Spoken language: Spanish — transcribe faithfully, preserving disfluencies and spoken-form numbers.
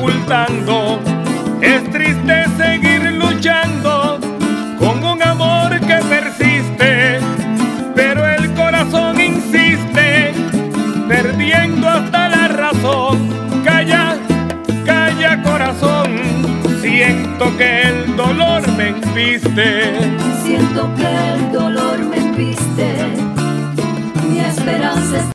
ocultando. Es triste seguir luchando con un amor que persiste, pero el corazón insiste, perdiendo hasta la razón. Calla, calla corazón, siento que el dolor me embiste. Siento que el dolor me embiste, mi esperanza es